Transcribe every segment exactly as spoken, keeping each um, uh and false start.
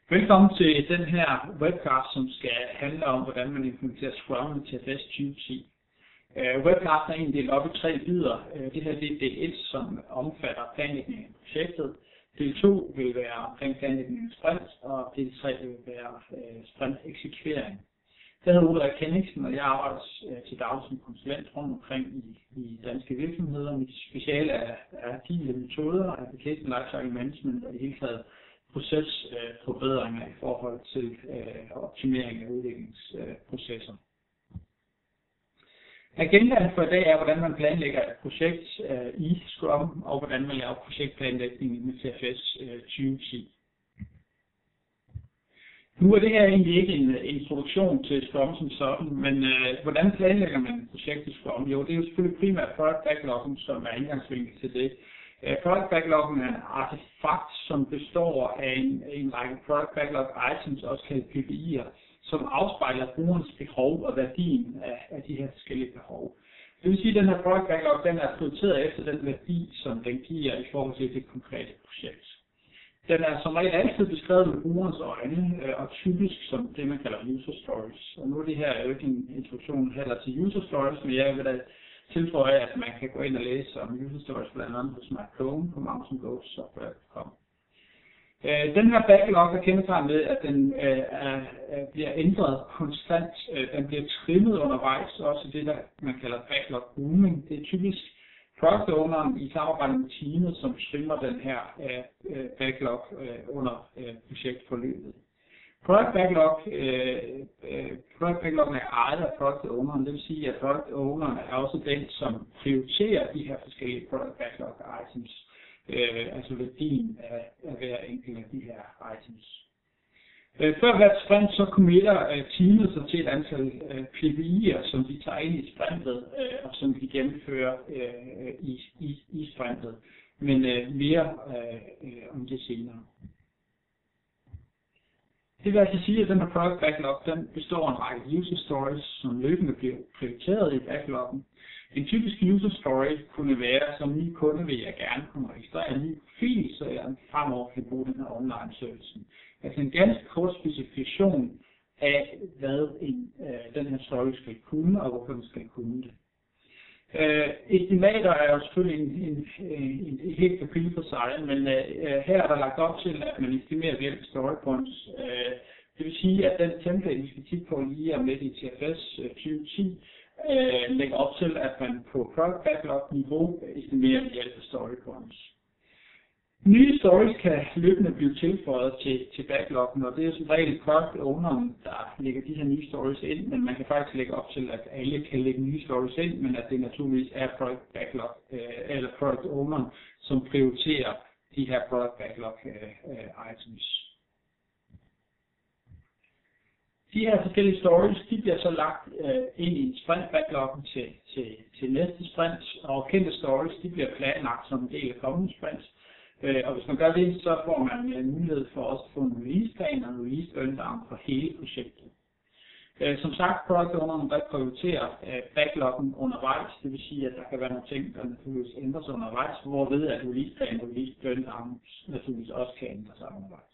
Velkommen til den her webcast, som skal handle om, hvordan man implementerer Scrum i T F S tyve ti. Uh, webcasten er egentlig delt op i tre bidder. Uh, det her det er del et, som omfatter planlægning af projektet. Del to vil være omkring planlægning af sprint, og del tre vil være uh, sprint-eksekvering. Jeg hedder Ulrik Henningsen, og jeg arbejder uh, til daglig som konsulent rundt omkring i, i danske virksomheder. Mit speciale er, er agile metoder, application lifecycle management og i hele taget procesforbedringer i forhold til øh, optimering af udviklingsprocesser. Agendaen for i dag er, hvordan man planlægger et projekt øh, i Scrum, og hvordan man laver projektplanlægning med T F S øh, tyve ti. Nu er det her egentlig ikke en introduktion til Scrum som sådan, men øh, hvordan planlægger man et projekt i Scrum? Jo, det er jo selvfølgelig primært product backloggen, som er indgangsvinkel til det. Product backloggen er et artefakt, som består af en, en række product backlog items, også kaldet P B I'er, som afspejler brugerens behov og værdien af, af de her forskellige behov. Det vil sige, at den her product backlog den er prioriteret efter den værdi, som den giver i forhold til det konkrete projekt. Den er som regel altid beskrevet med brugerens øjne, og typisk som det, man kalder user stories. Og nu er det her jo ikke en introduktion heller til user stories, men jeg vil da tilføje, at man kan gå ind og læse om user stories blandt andet hos Marcone på Mountain Goat Software punktum com. Øh, den her backlog er kendetegnet ved, at den øh, er, bliver ændret konstant. Øh, den bliver trimmet undervejs, også det, der man kalder backlog grooming. Det er typisk product owneren i samarbejde med teamet, som trimmer den her øh, backlog øh, under øh, projektforløbet. Product backlog, øh, øh, product backloggen er ejet af product owneren, det vil sige, at product owneren er også den, som prioriterer de her forskellige product backlog items, øh, altså værdien af, af hver enkelt af de her items. Øh, før hvert sprint, så committer øh, teamet sig til et antal øh, P B I'er, som de tager ind i sprintet, øh, og som de gennemfører øh, i, i, i sprintet, men øh, mere øh, øh, om det senere. Det vil altså sige, at den her product backlog den består af en række user stories, som løbende bliver prioriteret i backloggen. En typisk user story kunne være, som ny kunde vil jeg gerne kunne registrere en ny profil, så jeg fremover kan bruge den her online servicen. Altså en ganske kort specifikation af, hvad en, øh, den her story skal kunne, og hvorfor den skal kunne det. Uh, estimater er jo selvfølgelig en, en, en, en helt kapitel for sig, men uh, her er der lagt op til, at man estimerer ved hjælp af story points. Uh, det vil sige, at den template, vi skal kigge på lige om lidt i T F S tyve ti, uh, lægger op til, at man på product backlog niveau estimerer ved hjælp af story points. Nye stories kan løbende blive tilføjet til, til backloggen, og det er som regel product owneren, der lægger de her nye stories ind, men man kan faktisk lægge op til, at alle kan lægge nye stories ind, men at det naturligvis er product backlog, øh, eller product owneren, som prioriterer de her product backlog øh, items. De her forskellige stories, de bliver så lagt øh, ind i sprint backloggen til, til, til næste sprint, og kendte stories, de bliver planlagt som en del af kommende sprint. Og hvis man gør det, så får man en mulighed for også at få en release-plan og en release-burndown for hele projektet. Som sagt, product owneren der prioriterer backloggen undervejs, det vil sige, at der kan være nogle ting, der naturligvis ændres undervejs, hvorved at release-plan og release-burndown naturligvis også kan ændre sig undervejs.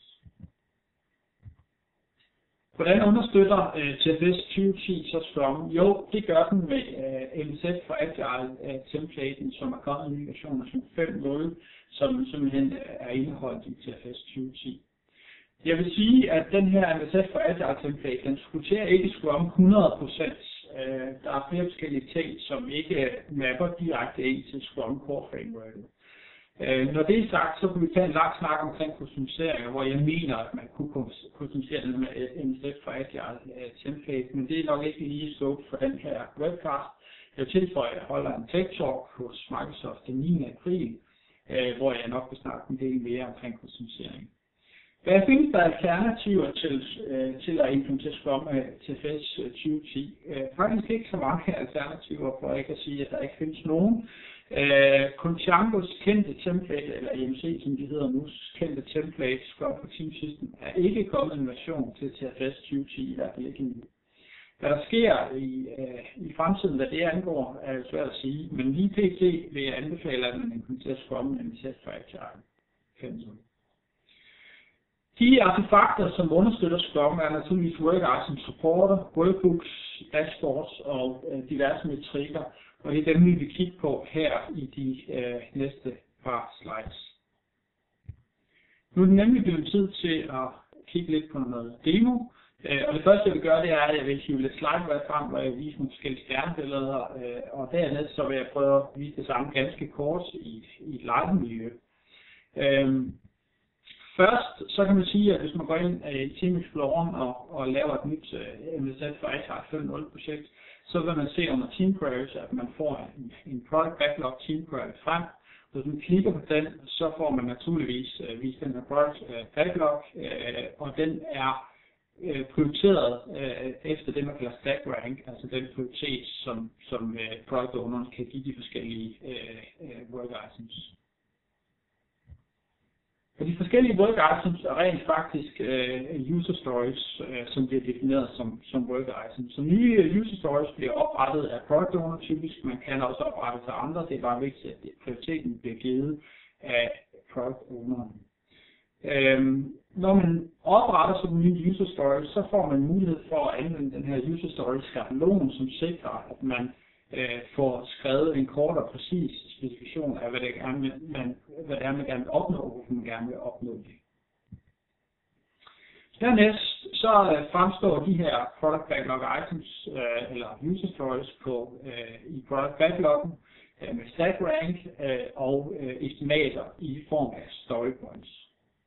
Hvordan understøtter uh, T F S tyve ti så Scrum? Jo, det gør den med uh, M S F for Agile uh, templaten, som er kommet i ny version af fem punkt nul, som simpelthen er indeholdt i T F S tyve ti. Jeg vil sige, at den her M S F for Agile template, den supporterer ikke Scrum hundrede procent. Uh, der er flere forskellige ting, som ikke mapper direkte ind til Scrum Core Frameworket. Uh, når det er sagt, så kunne vi tage en lang snak omkring customiseringer, hvor jeg mener, at man kunne customisere den med et M S F for Agile uh, template, men det er nok ikke lige scope for den her webcast. Jeg tilføjer, at jeg holder en tech talk hos Microsoft den niende april, uh, hvor jeg nok vil snakke en del mere omkring customisering. Hvad findes der alternativer til, uh, til at implementere Scrum med T F S tyve ti? Uh, faktisk ikke så mange alternativer, for ikke at sige, at der ikke findes nogen. Uh, Contiangos kendte template, eller E M C som de hedder nu, kendte template, Scrum for Team System, er ikke kommet en version til T F S tyve ti, i hvert fald ikke endnu. Hvad der sker i, uh, i fremtiden, hvad det angår, er jo svært at sige, men lige pt. Vil jeg anbefale, at man implementerer Scrum med M S F for Agile. De artefakter, som understøtter Scrum, er naturligvis Work Item Supporter, Workbooks, Dashboards og øh, diverse metrikker. Og det er dem, vi vil kigge på her i de øh, næste par slides. Nu er det nemlig blevet tid til at kigge lidt på noget demo. Øh, og det første, jeg vil gøre, det er, at jeg vil hive lidt slideware frem, hvor jeg viser nogle forskellige stjernebilleder. Øh, og dernæst så vil jeg prøve at vise det samme ganske kort i, i et live-miljø. Øh, Først så kan man sige, at hvis man går ind i Team Explorer og, og laver et nyt uh, M S F for Agile fem punkt nul projekt, så vil man se under Team Queries, at man får en, en Product Backlog Team Query frem. Hvis man klikker på den, så får man naturligvis uh, vist den her Product uh, Backlog, uh, og den er uh, prioriteret uh, efter det, man kalder Stack Rank, altså den prioritet, som, som uh, Product Owneren kan give de forskellige uh, uh, work items. Og de forskellige work items er rent faktisk uh, user stories, uh, som bliver defineret som, som work items. Så nye user stories bliver oprettet af product owner typisk, man kan også oprette til andre, det er bare vigtigt, at prioriteten bliver givet af product owneren. Um, når man opretter sådan nye user stories, så får man mulighed for at anvende den her user stories skabelon, som sikrer, at man Øh, får skrevet en kort og præcis specifikation af, hvad det er, man, hvad det er, man gerne vil opnå, og hvorfor man gerne vil opnå det. Dernæst så øh, fremstår de her Product Backlog Items, øh, eller User Stories, på, øh, i Product Backloggen øh, med Stack Rank øh, og øh, estimater i form af Story Points.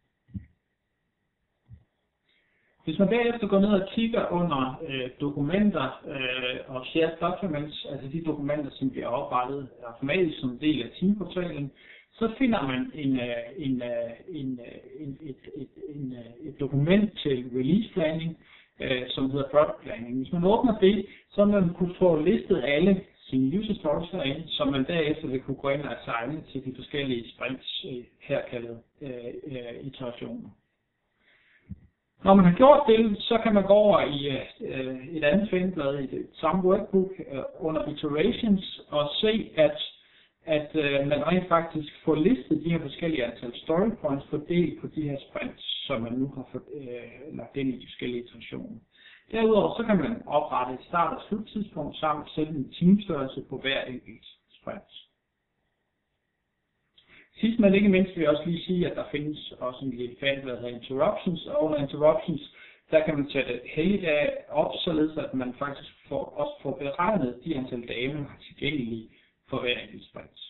Hvis man derefter går ned og kigger under øh, dokumenter øh, og shared documents, altså de dokumenter, som bliver oprettet automatisk som del af teamportalen, så finder man en, øh, en, øh, en, øh, en, et, et, en, øh, et dokument til release planning, øh, som hedder product planning. Hvis man åbner det, så vil man kunne få listet alle sine user stories herinde, som man derefter vil kunne gå ind og assigne til de forskellige sprints, øh, her kaldet øh, øh, iterationer. Når man har gjort det, så kan man gå over i øh, et andet fineblad i det samme workbook øh, under iterations og se, at, at øh, man rent faktisk får listet de her forskellige antal story points fordelt på de her sprints, som man nu har fået, øh, lagt ind i de forskellige iterationer. Derudover så kan man oprette et start- og sluttidspunkt samt sætte en teamstørrelse på hver enkelt sprint. Sidst men ikke mindst vil jeg også lige sige, at der findes også en lille fane, der hedder interruptions, og under interruptions, der kan man sætte helligdage op, således at man faktisk får, også får beregnet de antal dage, man har tilgængelige for hver enkelt sprint.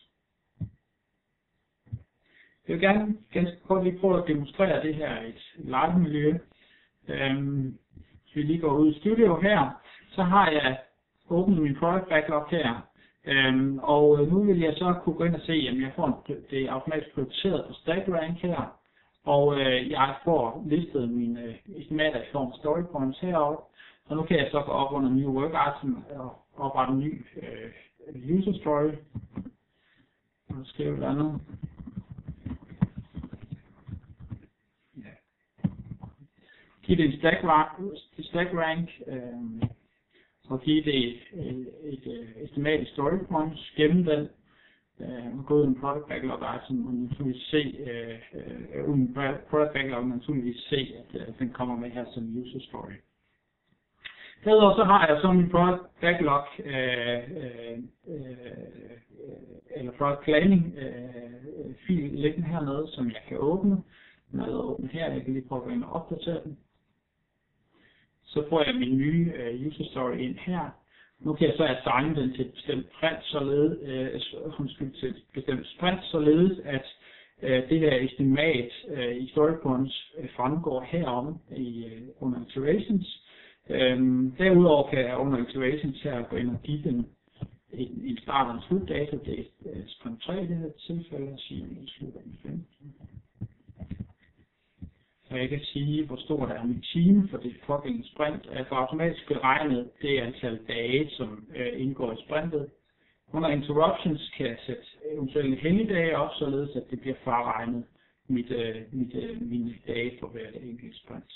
Jeg vil gerne ganske kort lige prøve at demonstrere det her i et live-miljø. Øhm, hvis vi lige går ud i studio her, så har jeg åbnet min product backlog her. Øhm, og nu vil jeg så kunne gå ind og se, at jeg får det automatisk prioriteret på Stack Rank her, og øh, jeg får listet mine øh, estimater i form af story points heroppe, og nu kan jeg så gå op under New Work Item og oprette en ny øh, user story, og skrive et andet. Ja. Giv det en Stack Rank, stack rank øh, og give det et, et, et, et estimat i story points, gemme den, øh, og gå ud i en product backlog item, og naturligvis se, øh, øh, uden product backlog, naturligvis se, at øh, den kommer med her som user story. Derudover så har jeg så min product backlog, øh, øh, øh, eller product planning øh, fil liggende hernede, som jeg kan åbne. Når jeg åbner her, jeg kan lige prøve at gå ind og opdatere den. Så får jeg min nye uh, user story ind her. Nu kan jeg så assigne den til et bestemt sprint, således, uh, undskyld, til et bestemt sprint, således at uh, det her estimat uh, i story points uh, fremgår herom i, uh, under iterations. Um, derudover kan jeg under iterations her gå ind og give den en, en start- og en slutdato. Det er uh, sprint tre i det her tilfælde, og sige, at jeg slutter den femten. Så jeg kan sige, hvor stort er mit team for det pågældende sprint. Jeg får automatisk beregnet det antal dage, som øh, indgår i sprintet. Under interruptions kan jeg sætte eventuelle helligdage op, således at det bliver fraregnet mit, øh, mit, øh, mine dage for hvert enkelt sprint.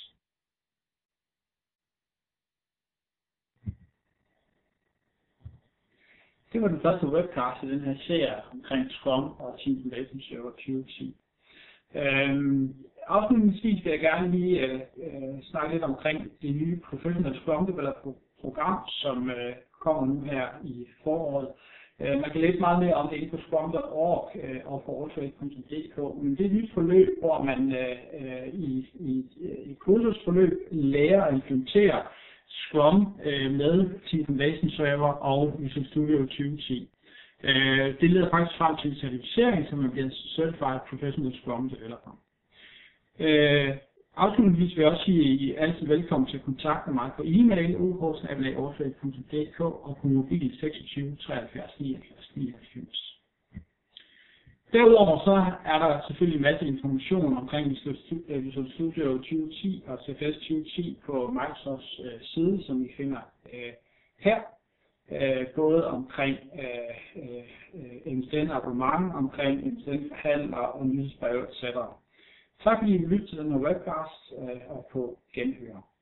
Det var den første webcast i den her serie omkring Scrum og Team Relation Server tyve ti. Øhm, afslutningsvis vil jeg gerne lige øh, øh, snakke lidt omkring det nye Professional Scrum Developer program, som øh, kommer nu her i foråret. Øh, man kan læse meget mere om det inde på scrum punktum org øh, og på alltrade punktum d k, men det er et nyt forløb, hvor man øh, i, i, i kursusforløb lærer at implementere Scrum øh, med Team Foundation Server og Visual Studio tyve ti. Øh, det leder faktisk frem til en certificering, som man bliver Certified Professional Scrum Developer. Øh, afslutningsvis vil jeg også sige, at I er altid velkommen til at kontakte mig på e-mail u bindestreg alltrade punktum d k og på mobil seksogtyve treoghalvfjerds nioghalvfjerds nioghalvfems. Derudover så er der selvfølgelig en masse information omkring Visual Studio tyve ti og C F S tyve ti på Microsofts øh, side, som I finder øh, her. Øh, både omkring øh, øh, M S N abonnement, omkring M S N handler og nyhedsbreve et cetera. Tak fordi I lyttede til denne webcast øh, og på genhør.